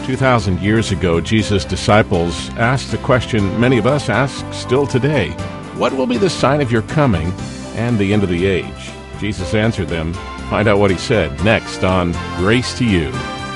2,000 years ago, Jesus' disciples asked the question many of us ask still today: what will be the sign of your coming and the end of the age? Jesus answered them. Find out what he said next on Grace to You.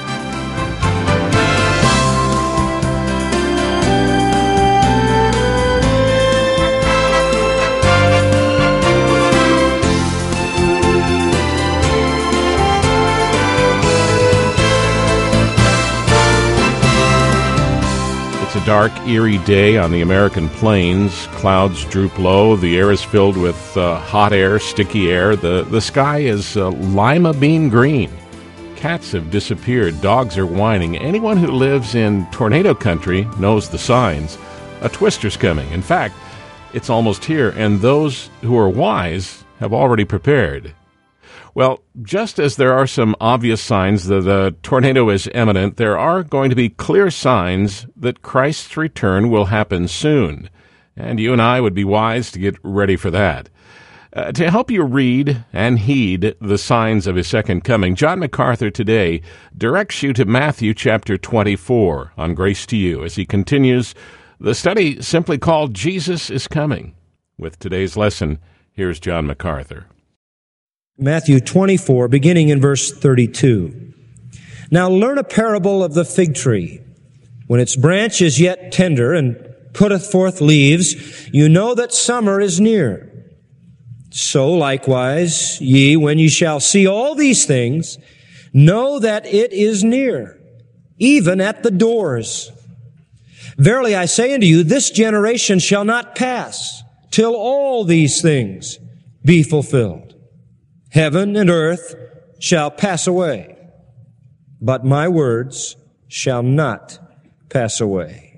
It's a dark, eerie day on the American plains. Clouds droop low. The air is filled with hot air, sticky air. The sky is lima bean green. Cats have disappeared. Dogs are whining. Anyone who lives in tornado country knows the signs. A twister's coming. In fact, it's almost here, and those who are wise have already prepared. Well, just as there are some obvious signs that the tornado is imminent, there are going to be clear signs that Christ's return will happen soon. And you and I would be wise to get ready for that. To help you read and heed the signs of his second coming, John MacArthur today directs you to Matthew chapter 24 on Grace to You as he continues the study simply called Jesus is Coming. With today's lesson, here's John MacArthur. Matthew 24, beginning in verse 32. Now learn a parable of the fig tree. When its branch is yet tender and putteth forth leaves, you know that summer is near. So likewise, ye, when ye shall see all these things, know that it is near, even at the doors. Verily I say unto you, this generation shall not pass till all these things be fulfilled. Heaven and earth shall pass away, but my words shall not pass away.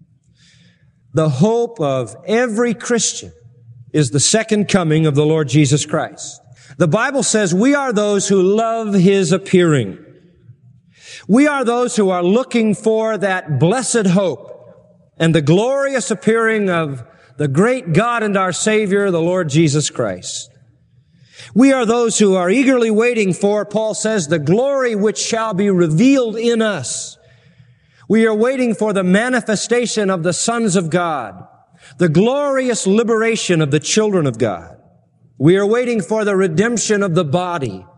The hope of every Christian is the second coming of the Lord Jesus Christ. The Bible says we are those who love His appearing. We are those who are looking for that blessed hope and the glorious appearing of the great God and our Savior, the Lord Jesus Christ. We are those who are eagerly waiting for, Paul says, the glory which shall be revealed in us. We are waiting for the manifestation of the sons of God, the glorious liberation of the children of God. We are waiting for the redemption of the body.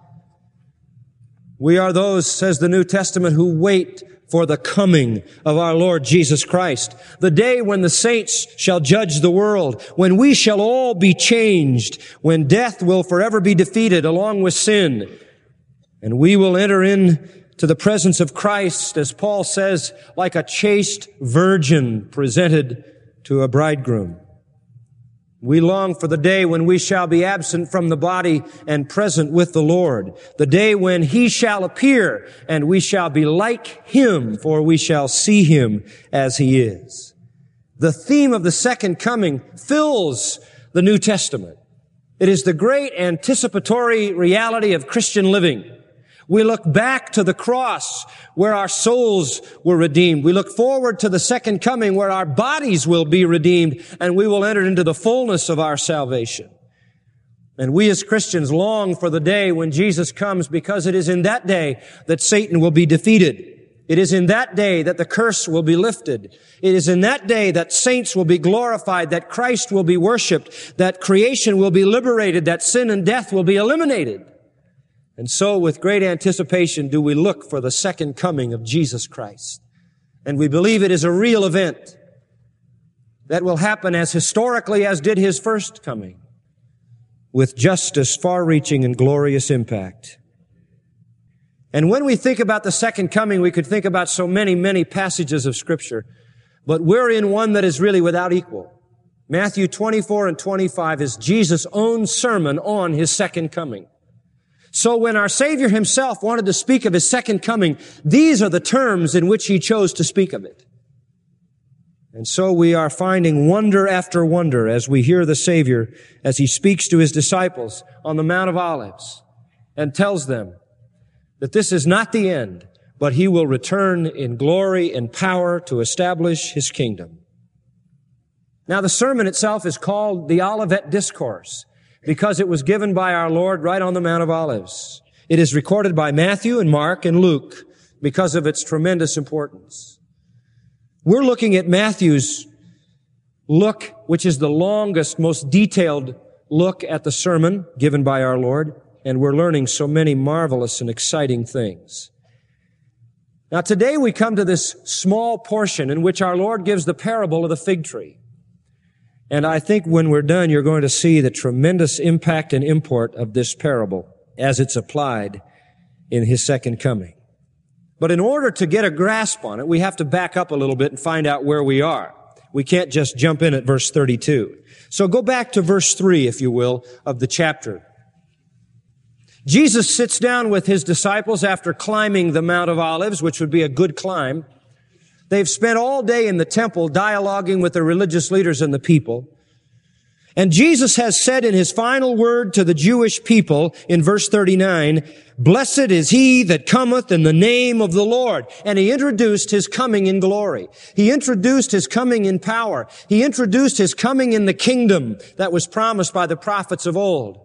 We are those, says the New Testament, who wait for the coming of our Lord Jesus Christ, the day when the saints shall judge the world, when we shall all be changed, when death will forever be defeated along with sin, and we will enter into the presence of Christ, as Paul says, like a chaste virgin presented to a bridegroom. We long for the day when we shall be absent from the body and present with the Lord. The day when He shall appear and we shall be like Him, for we shall see Him as He is. The theme of the second coming fills the New Testament. It is the great anticipatory reality of Christian living. We look back to the cross where our souls were redeemed. We look forward to the second coming where our bodies will be redeemed and we will enter into the fullness of our salvation. And we as Christians long for the day when Jesus comes, because it is in that day that Satan will be defeated. It is in that day that the curse will be lifted. It is in that day that saints will be glorified, that Christ will be worshiped, that creation will be liberated, that sin and death will be eliminated. And so with great anticipation do we look for the second coming of Jesus Christ. And we believe it is a real event that will happen as historically as did His first coming, with just as far-reaching and glorious impact. And when we think about the second coming, we could think about so many, many passages of Scripture, but we're in one that is really without equal. Matthew 24 and 25 is Jesus' own sermon on His second coming. So when our Savior Himself wanted to speak of His second coming, these are the terms in which He chose to speak of it. And so we are finding wonder after wonder as we hear the Savior as He speaks to His disciples on the Mount of Olives and tells them that this is not the end, but He will return in glory and power to establish His kingdom. Now the sermon itself is called the Olivet Discourse, because it was given by our Lord right on the Mount of Olives. It is recorded by Matthew and Mark and Luke because of its tremendous importance. We're looking at Matthew's look, which is the longest, most detailed look at the sermon given by our Lord, and we're learning so many marvelous and exciting things. Now today we come to this small portion in which our Lord gives the parable of the fig tree. And I think when we're done, you're going to see the tremendous impact and import of this parable as it's applied in His second coming. But in order to get a grasp on it, we have to back up a little bit and find out where we are. We can't just jump in at verse 32. So go back to verse 3, if you will, of the chapter. Jesus sits down with His disciples after climbing the Mount of Olives, which would be a good climb. They've spent all day in the temple dialoguing with the religious leaders and the people. And Jesus has said in His final word to the Jewish people in verse 39, "Blessed is he that cometh in the name of the Lord." And He introduced His coming in glory. He introduced His coming in power. He introduced His coming in the kingdom that was promised by the prophets of old.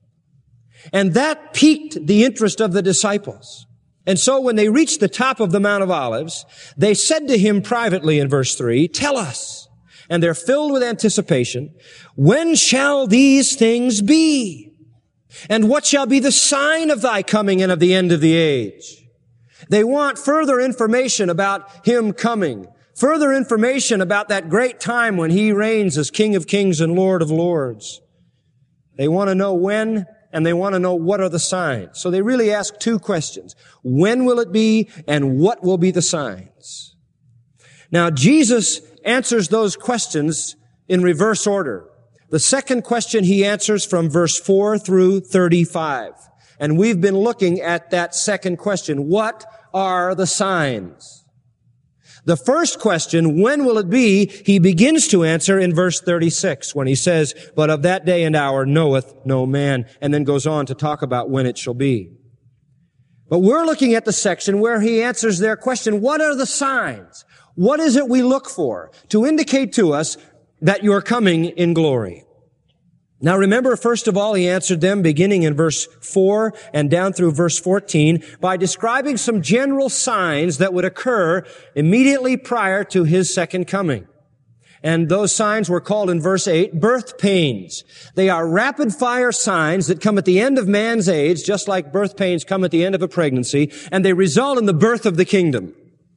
And that piqued the interest of the disciples. And so when they reached the top of the Mount of Olives, they said to Him privately in verse 3, "Tell us." And they're filled with anticipation. "When shall these things be? And what shall be the sign of Thy coming and of the end of the age?" They want further information about Him coming, further information about that great time when He reigns as King of Kings and Lord of Lords. They want to know when, and they want to know what are the signs. So they really ask two questions. When will it be, and what will be the signs? Now, Jesus answers those questions in reverse order. The second question He answers from verse 4 through 35. And we've been looking at that second question. What are the signs? The first question, when will it be, He begins to answer in verse 36 when He says, "But of that day and hour knoweth no man," and then goes on to talk about when it shall be. But we're looking at the section where He answers their question, what are the signs? What is it we look for to indicate to us that you're coming in glory? Now remember, first of all, He answered them beginning in verse 4 and down through verse 14 by describing some general signs that would occur immediately prior to His second coming. And those signs were called in verse 8 birth pains. They are rapid fire signs that come at the end of man's age, just like birth pains come at the end of a pregnancy, and they result in the birth of the kingdom.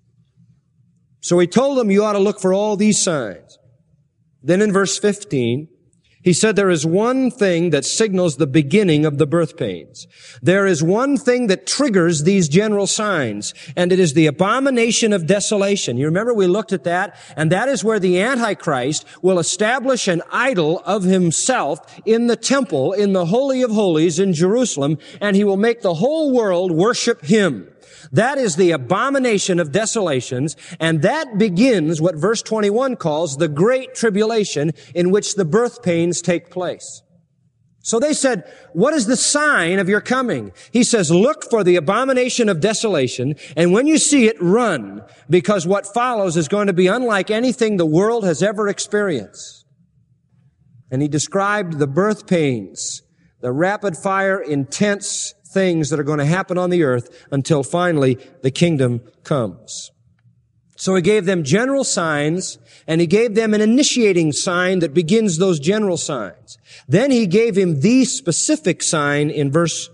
So He told them you ought to look for all these signs. Then in verse 15, He said there is one thing that signals the beginning of the birth pains. There is one thing that triggers these general signs, and it is the abomination of desolation. You remember we looked at that, and that is where the Antichrist will establish an idol of himself in the temple, in the Holy of Holies in Jerusalem, and he will make the whole world worship him. That is the abomination of desolations, and that begins what verse 21 calls the great tribulation in which the birth pains take place. So they said, what is the sign of your coming? He says, look for the abomination of desolation, and when you see it, run, because what follows is going to be unlike anything the world has ever experienced. And He described the birth pains, the rapid fire, intense things that are going to happen on the earth until finally the kingdom comes. So He gave them general signs, and He gave them an initiating sign that begins those general signs. Then He gave him the specific sign in verse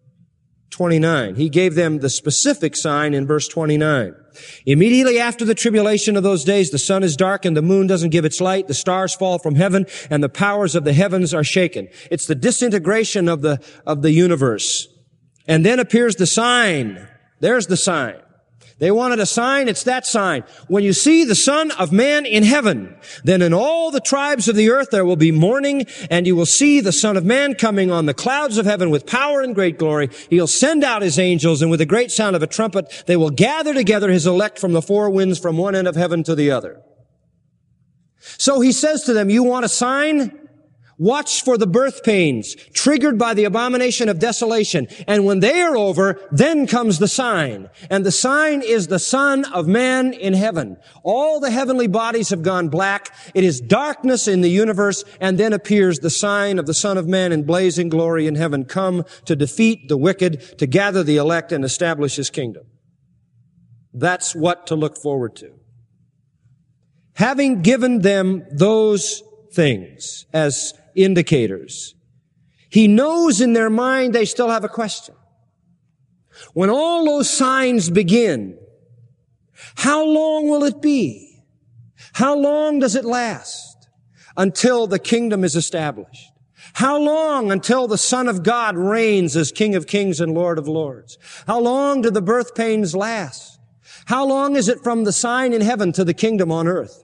29. He gave them the specific sign in verse 29. Immediately after the tribulation of those days, the sun is darkened, the moon doesn't give its light, the stars fall from heaven, and the powers of the heavens are shaken. It's the disintegration of the universe. And then appears the sign. There's the sign. They wanted a sign. It's that sign. When you see the Son of Man in heaven, then in all the tribes of the earth there will be mourning, and you will see the Son of Man coming on the clouds of heaven with power and great glory. He'll send out His angels, and with a great sound of a trumpet, they will gather together His elect from the four winds, from one end of heaven to the other. So He says to them, you want a sign? Watch for the birth pains triggered by the abomination of desolation. And when they are over, then comes the sign. And the sign is the Son of Man in heaven. All the heavenly bodies have gone black. It is darkness in the universe. And then appears the sign of the Son of Man in blazing glory in heaven, come to defeat the wicked, to gather the elect and establish His kingdom. That's what to look forward to. Having given them those things as indicators, he knows in their mind they still have a question. When all those signs begin, how long will it be? How long does it last until the kingdom is established? How long until the Son of God reigns as King of Kings and Lord of Lords? How long do the birth pains last? How long is it from the sign in heaven to the kingdom on earth?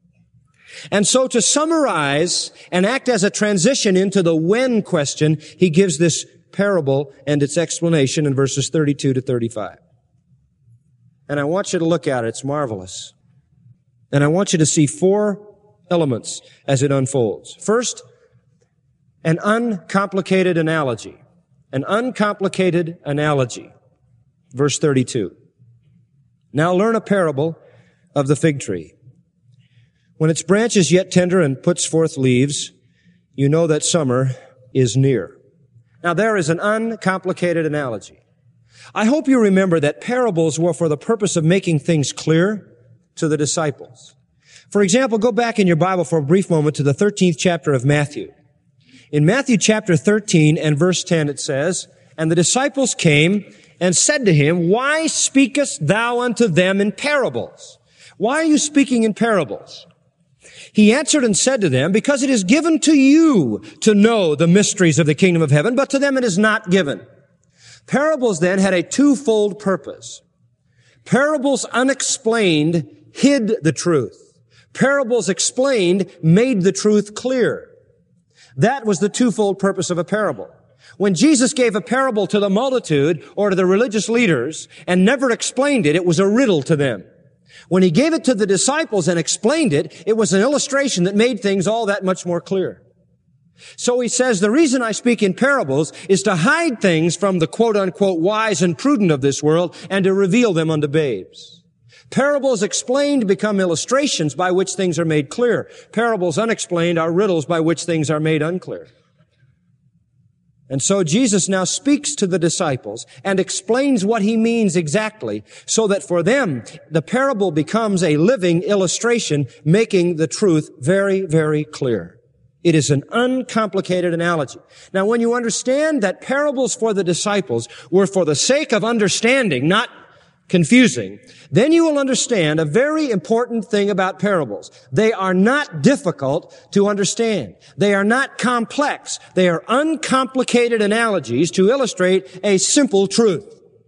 And so to summarize and act as a transition into the when question, he gives this parable and its explanation in verses 32 to 35. And I want you to look at it. It's marvelous. And I want you to see four elements as it unfolds. First, an uncomplicated analogy. An uncomplicated analogy. Verse 32. Now learn a parable of the fig tree. When its branch is yet tender and puts forth leaves, you know that summer is near. Now there is an uncomplicated analogy. I hope you remember that parables were for the purpose of making things clear to the disciples. For example, go back in your Bible for a brief moment to the 13th chapter of Matthew. In Matthew chapter 13 and verse 10 it says, "And the disciples came and said to him, Why speakest thou unto them in parables?" Why are you speaking in parables? He answered and said to them, Because it is given to you to know the mysteries of the kingdom of heaven, but to them it is not given. Parables then had a twofold purpose. Parables unexplained hid the truth. Parables explained made the truth clear. That was the twofold purpose of a parable. When Jesus gave a parable to the multitude or to the religious leaders and never explained it, it was a riddle to them. When he gave it to the disciples and explained it, it was an illustration that made things all that much more clear. So he says, the reason I speak in parables is to hide things from the quote-unquote wise and prudent of this world and to reveal them unto babes. Parables explained become illustrations by which things are made clear. Parables unexplained are riddles by which things are made unclear. And so Jesus now speaks to the disciples and explains what he means exactly so that for them, the parable becomes a living illustration making the truth very, very clear. It is an uncomplicated analogy. Now, when you understand that parables for the disciples were for the sake of understanding, not confusing, then you will understand a very important thing about parables. They are not difficult to understand. They are not complex. They are uncomplicated analogies to illustrate a simple truth.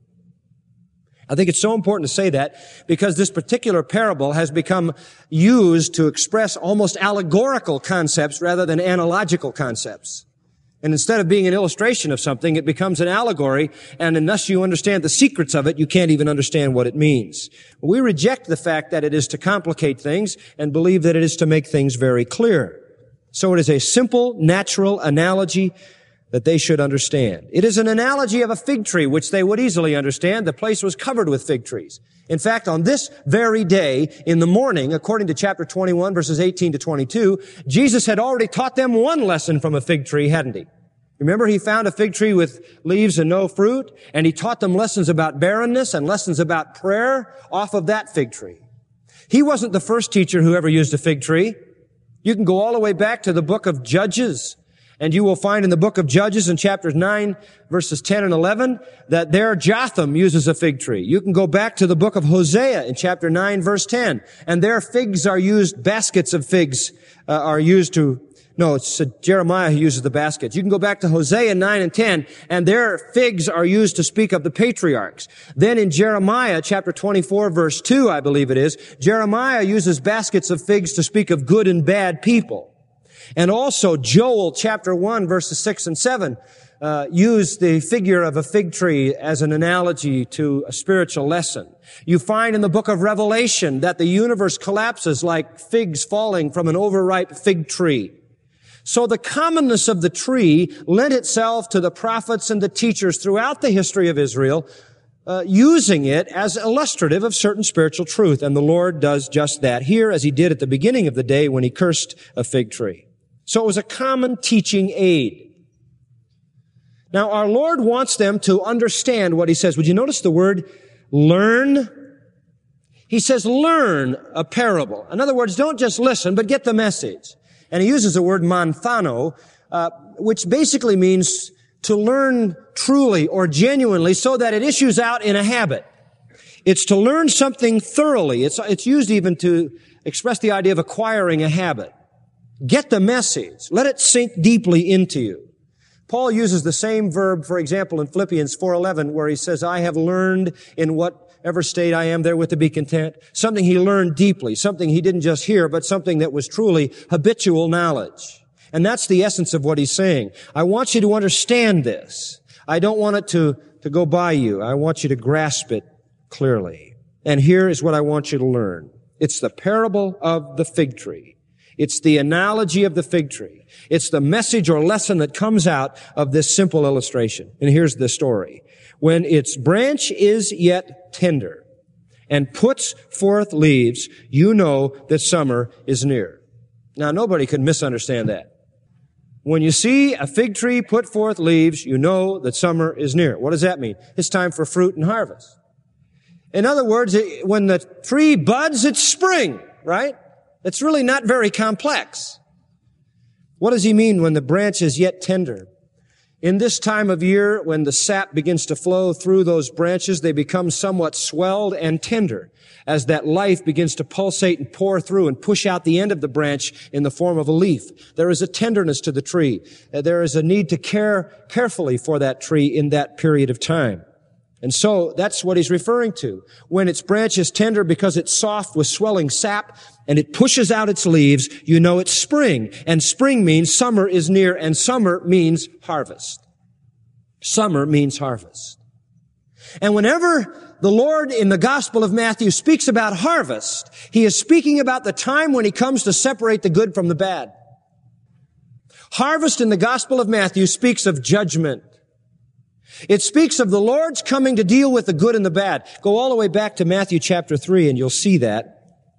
I think it's so important to say that because this particular parable has become used to express almost allegorical concepts rather than analogical concepts. And instead of being an illustration of something, it becomes an allegory, and unless you understand the secrets of it, you can't even understand what it means. We reject the fact that it is to complicate things and believe that it is to make things very clear. So it is a simple, natural analogy that they should understand. It is an analogy of a fig tree, which they would easily understand. The place was covered with fig trees. In fact, on this very day, in the morning, according to chapter 21, verses 18 to 22, Jesus had already taught them one lesson from a fig tree, hadn't he? Remember, he found a fig tree with leaves and no fruit, and he taught them lessons about barrenness and lessons about prayer off of that fig tree. He wasn't the first teacher who ever used a fig tree. You can go all the way back to the book of Judges, and you will find in the book of Judges in chapters 9, verses 10 and 11, that there Jotham uses a fig tree. You can go back to the book of Hosea in chapter 9, verse 10, and there figs are used, baskets of figs are used to, no, it's Jeremiah who uses the baskets. You can go back to Hosea 9 and 10, and there figs are used to speak of the patriarchs. Then in Jeremiah chapter 24, verse 2, I believe it is, Jeremiah uses baskets of figs to speak of good and bad people. And also Joel chapter 1 verses 6 and 7 use the figure of a fig tree as an analogy to a spiritual lesson. You find in the book of Revelation that the universe collapses like figs falling from an overripe fig tree. So the commonness of the tree lent itself to the prophets and the teachers throughout the history of Israel, using it as illustrative of certain spiritual truth. And the Lord does just that here, as he did at the beginning of the day when he cursed a fig tree. So it was a common teaching aid. Now, our Lord wants them to understand what he says. Would you notice the word learn He says, learn a parable. In other words, don't just listen, but get the message. And he uses the word manthano, which basically means to learn truly or genuinely so that it issues out in a habit. It's to learn something thoroughly. It's used even to express the idea of acquiring a habit. Get the message. Let it sink deeply into you. Paul uses the same verb, for example, in Philippians 4:11, where he says, I have learned in whatever state I am therewith to be content. Something he learned deeply, something he didn't just hear, but something that was truly habitual knowledge. And that's the essence of what he's saying. I want you to understand this. I don't want it to go by you. I want you to grasp it clearly. And here is what I want you to learn. It's the parable of the fig tree. It's the analogy of the fig tree. It's the message or lesson that comes out of this simple illustration. And here's the story. When its branch is yet tender and puts forth leaves, you know that summer is near. Now, nobody could misunderstand that. When you see a fig tree put forth leaves, you know that summer is near. What does that mean? It's time for fruit and harvest. In other words, when the tree buds, it's spring, right? It's really not very complex. What does he mean when the branch is yet tender? In this time of year, when the sap begins to flow through those branches, they become somewhat swelled and tender as that life begins to pulsate and pour through and push out the end of the branch in the form of a leaf. There is a tenderness to the tree. There is a need to care carefully for that tree in that period of time. And so that's what he's referring to. When its branch is tender because it's soft with swelling sap and it pushes out its leaves, you know it's spring. And spring means summer is near, and summer means harvest. Summer means harvest. And whenever the Lord in the Gospel of Matthew speaks about harvest, he is speaking about the time when he comes to separate the good from the bad. Harvest in the Gospel of Matthew speaks of judgment. It speaks of the Lord's coming to deal with the good and the bad. Go all the way back to Matthew chapter 3 and you'll see that.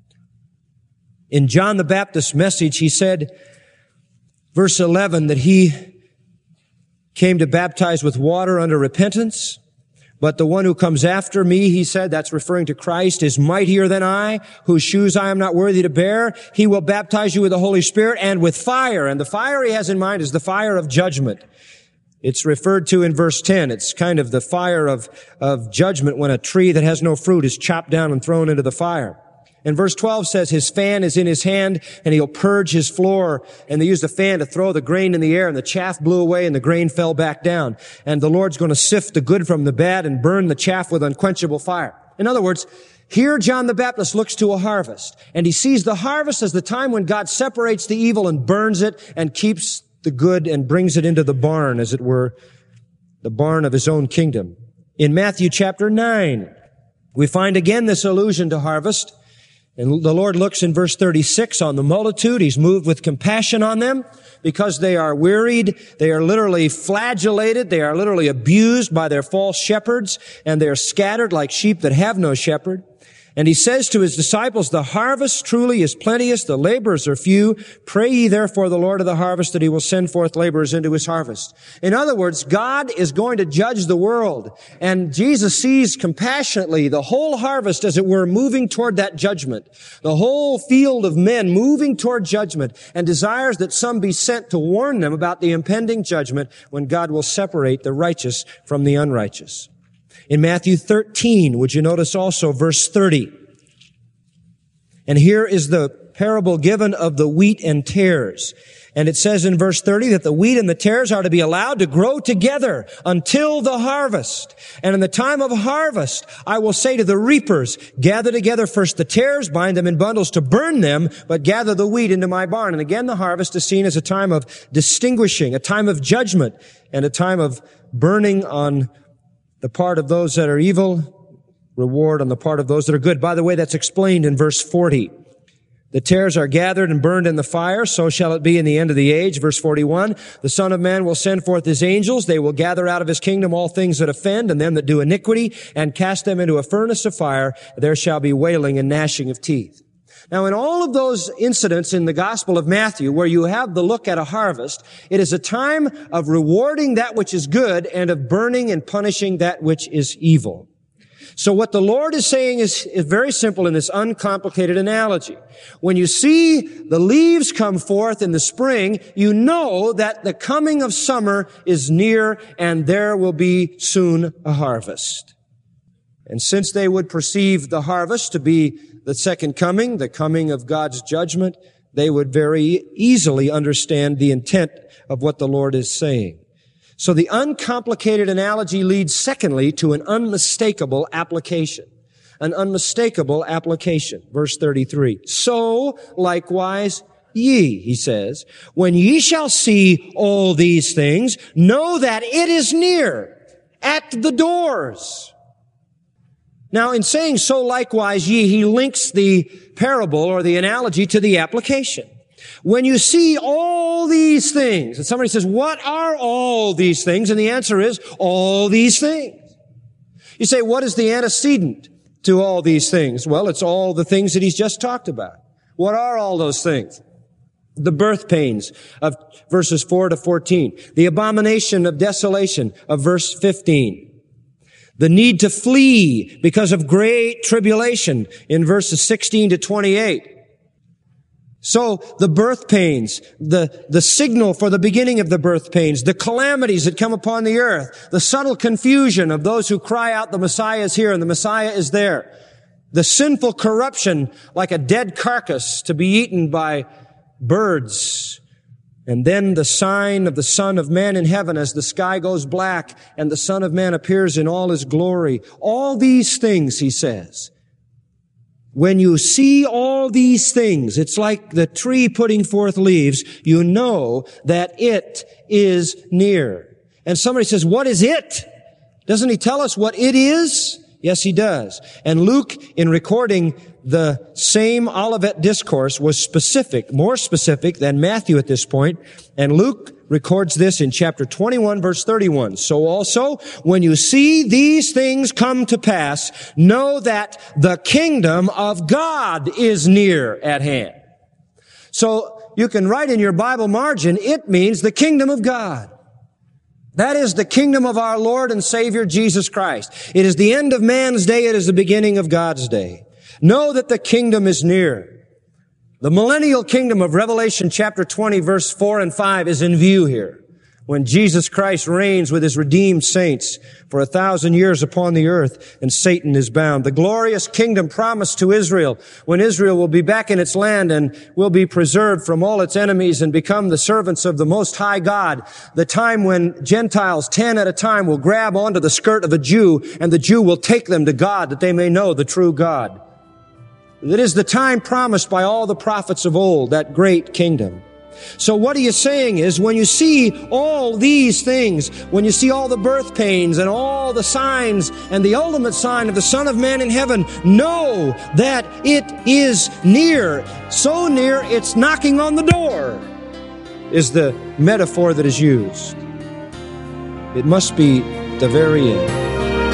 In John the Baptist's message, he said, verse 11, that he came to baptize with water unto repentance. But the one who comes after me, he said, that's referring to Christ, is mightier than I, whose shoes I am not worthy to bear. He will baptize you with the Holy Spirit and with fire. And the fire he has in mind is the fire of judgment. It's referred to in verse 10. It's kind of the fire of judgment when a tree that has no fruit is chopped down and thrown into the fire. And verse 12 says his fan is in his hand and he'll purge his floor. And they used a fan to throw the grain in the air and the chaff blew away and the grain fell back down. And the Lord's going to sift the good from the bad and burn the chaff with unquenchable fire. In other words, here John the Baptist looks to a harvest and he sees the harvest as the time when God separates the evil and burns it and keeps the good and brings it into the barn, as it were, the barn of his own kingdom. In Matthew chapter 9, we find again this allusion to harvest. And the Lord looks in verse 36 on the multitude. He's moved with compassion on them because they are wearied. They are literally flagellated. They are literally abused by their false shepherds, and they are scattered like sheep that have no shepherd. And he says to his disciples, the harvest truly is plenteous, the laborers are few. Pray ye therefore the Lord of the harvest that he will send forth laborers into his harvest. In other words, God is going to judge the world. And Jesus sees compassionately the whole harvest, as it were, moving toward that judgment. The whole field of men moving toward judgment, and desires that some be sent to warn them about the impending judgment when God will separate the righteous from the unrighteous. In Matthew 13, would you notice also verse 30? And here is the parable given of the wheat and tares. And it says in verse 30 that the wheat and the tares are to be allowed to grow together until the harvest. And in the time of harvest, I will say to the reapers, gather together first the tares, bind them in bundles to burn them, but gather the wheat into my barn. And again, the harvest is seen as a time of distinguishing, a time of judgment, and a time of burning on the part of those that are evil, reward on the part of those that are good. By the way, that's explained in verse 40. The tares are gathered and burned in the fire, so shall it be in the end of the age. Verse 41, the Son of Man will send forth his angels. They will gather out of his kingdom all things that offend and them that do iniquity, and cast them into a furnace of fire. There shall be wailing and gnashing of teeth. Now, in all of those incidents in the Gospel of Matthew, where you have the look at a harvest, it is a time of rewarding that which is good and of burning and punishing that which is evil. So what the Lord is saying is very simple in this uncomplicated analogy. When you see the leaves come forth in the spring, you know that the coming of summer is near and there will be soon a harvest. And since they would perceive the harvest to be the second coming, the coming of God's judgment, they would very easily understand the intent of what the Lord is saying. So the uncomplicated analogy leads, secondly, to an unmistakable application. An unmistakable application. Verse 33. So, likewise, ye, he says, when ye shall see all these things, know that it is near, at the doors. Now, in saying so likewise ye, he links the parable or the analogy to the application. When you see all these things, and somebody says, what are all these things? And the answer is, all these things. You say, what is the antecedent to all these things? Well, it's all the things that he's just talked about. What are all those things? The birth pains of verses 4 to 14. The abomination of desolation of verse 15. The need to flee because of great tribulation in verses 16 to 28. So the birth pains, the signal for the beginning of the birth pains, the calamities that come upon the earth, the subtle confusion of those who cry out the Messiah is here and the Messiah is there, the sinful corruption like a dead carcass to be eaten by birds, and then the sign of the Son of Man in heaven as the sky goes black and the Son of Man appears in all his glory. All these things, he says. When you see all these things, it's like the tree putting forth leaves, you know that it is near. And somebody says, what is it? Doesn't he tell us what it is? Yes, he does. And Luke, in recording the same Olivet discourse, was specific, more specific than Matthew at this point. And Luke records this in chapter 21, verse 31. So also, when you see these things come to pass, know that the kingdom of God is near at hand. So you can write in your Bible margin, it means the kingdom of God. That is the kingdom of our Lord and Savior Jesus Christ. It is the end of man's day. It is the beginning of God's day. Know that the kingdom is near. The millennial kingdom of Revelation chapter 20, verse 4 and 5 is in view here, when Jesus Christ reigns with his redeemed saints for 1,000 years upon the earth and Satan is bound. The glorious kingdom promised to Israel, when Israel will be back in its land and will be preserved from all its enemies and become the servants of the Most High God. The time when Gentiles, 10 at a time, will grab onto the skirt of a Jew and the Jew will take them to God that they may know the true God. That is the time promised by all the prophets of old, that great kingdom. So what he is saying is, when you see all these things, when you see all the birth pains and all the signs and the ultimate sign of the Son of Man in heaven, know that it is near. So near, it's knocking on the door, is the metaphor that is used. It must be the very end.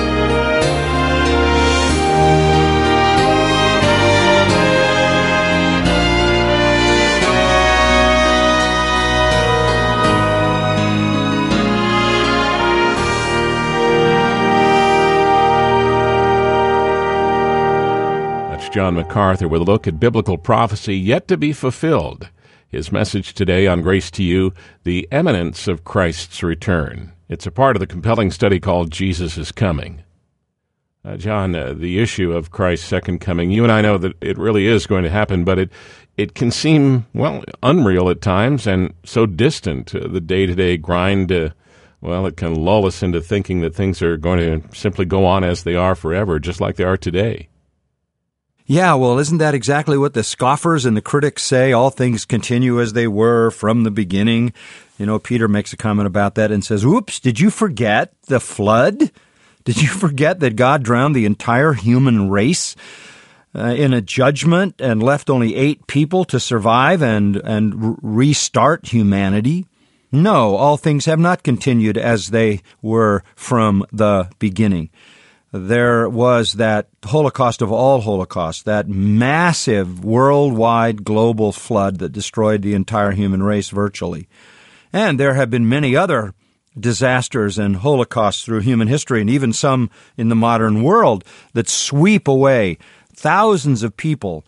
John MacArthur with a look at biblical prophecy yet to be fulfilled. His message today on Grace to You, the imminence of Christ's return. It's a part of the compelling study called Jesus is Coming. John, the issue of Christ's second coming, you and I know that it really is going to happen, but it can seem, well, unreal at times and so distant. The day-to-day grind, it can lull us into thinking that things are going to simply go on as they are forever, just like they are today. Yeah, well, isn't that exactly what the scoffers and the critics say? All things continue as they were from the beginning. You know, Peter makes a comment about that and says, oops, did you forget the flood? Did you forget that God drowned the entire human race in a judgment and left only 8 people to survive and restart humanity? No, all things have not continued as they were from the beginning. There was that Holocaust of all holocausts, that massive worldwide global flood that destroyed the entire human race virtually. And there have been many other disasters and holocausts through human history, and even some in the modern world that sweep away thousands of people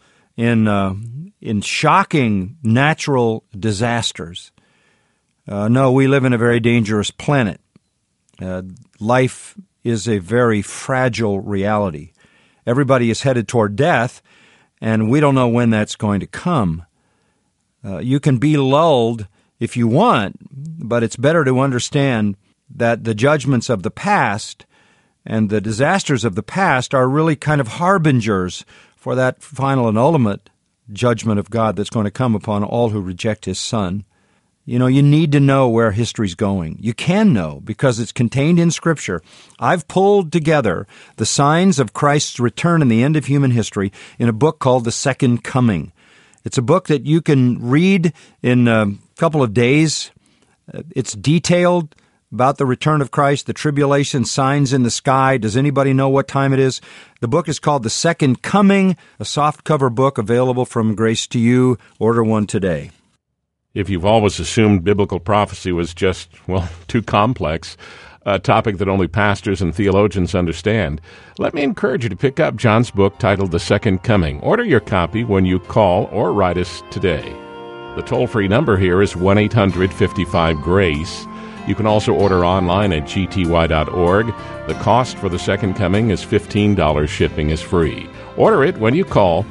in shocking natural disasters. No, we live in a very dangerous planet. Life is a very fragile reality. Everybody is headed toward death, and we don't know when that's going to come. You can be lulled if you want, but it's better to understand that the judgments of the past and the disasters of the past are really kind of harbingers for that final and ultimate judgment of God that's going to come upon all who reject His Son. You know, you need to know where history's going. You can know because it's contained in Scripture. I've pulled together the signs of Christ's return and the end of human history in a book called The Second Coming. It's a book that you can read in a couple of days. It's detailed about the return of Christ, the tribulation, signs in the sky. Does anybody know what time it is? The book is called The Second Coming, a softcover book available from Grace to You. Order one today. If you've always assumed biblical prophecy was just, well, too complex, a topic that only pastors and theologians understand, let me encourage you to pick up John's book titled The Second Coming. Order your copy when you call or write us today. The toll-free number here is 1-800-55-GRACE. You can also order online at gty.org. The cost for The Second Coming is $15. Shipping is free. Order it when you call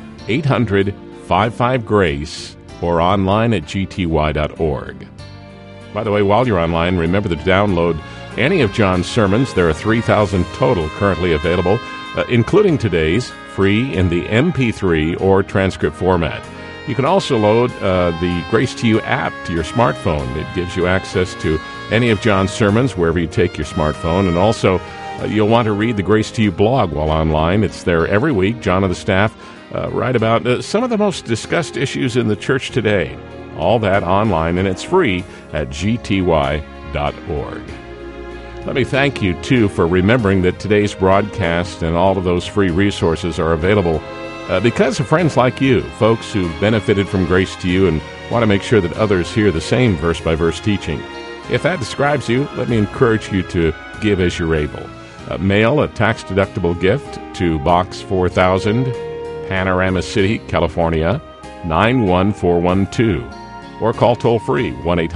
800-55-GRACE or online at gty.org. By the way, while you're online, remember to download any of John's sermons. There are 3,000 total currently available, including today's, free in the MP3 or transcript format. You can also load the Grace to You app to your smartphone. It gives you access to any of John's sermons wherever you take your smartphone. And also, you'll want to read the Grace to You blog while online. It's there every week. John and the staff write about some of the most discussed issues in the church today. All that online, and it's free at gty.org. Let me thank you, too, for remembering that today's broadcast and all of those free resources are available because of friends like you, folks who've benefited from Grace to You and want to make sure that others hear the same verse-by-verse teaching. If that describes you, let me encourage you to give as you're able. Mail a tax-deductible gift to Box 4000, Panorama City, California, 91412. Or call toll-free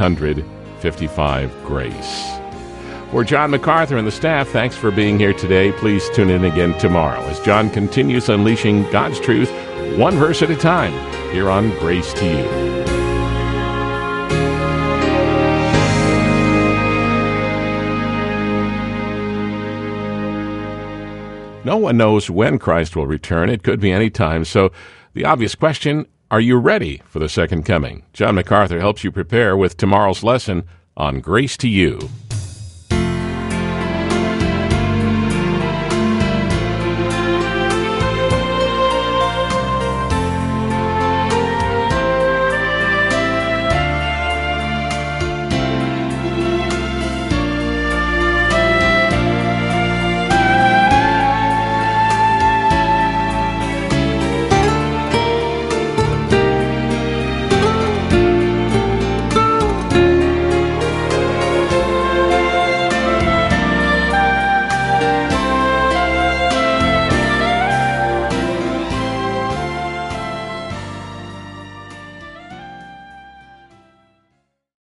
1-800-55-GRACE. For John MacArthur and the staff, thanks for being here today. Please tune in again tomorrow as John continues unleashing God's truth one verse at a time here on Grace to You. No one knows when Christ will return. It could be any time. So the obvious question, are you ready for the second coming? John MacArthur helps you prepare with tomorrow's lesson on Grace to You.